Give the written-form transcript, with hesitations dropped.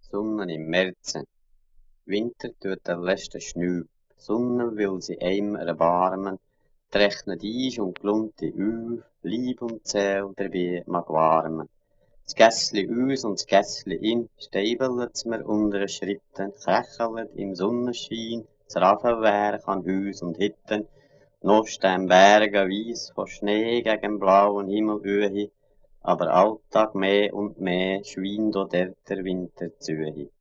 Sonne im März. Winter tut der letzte Schnee. Sonne will sie einem erbarmen, rechnet ein und glunte auf, Lieb und Zähl dabei mag warmen. Das Gässli aus und das Gässli in, steibelt's mir unter den Schritten, krächelt im Sonnenschein, das Raffenwerk an Haus und Hitten, noch stehen Berge weiss vor Schnee gegen blauen Himmel öhi, aber Alltag mehr und mehr schweint auch dort der Winter zu.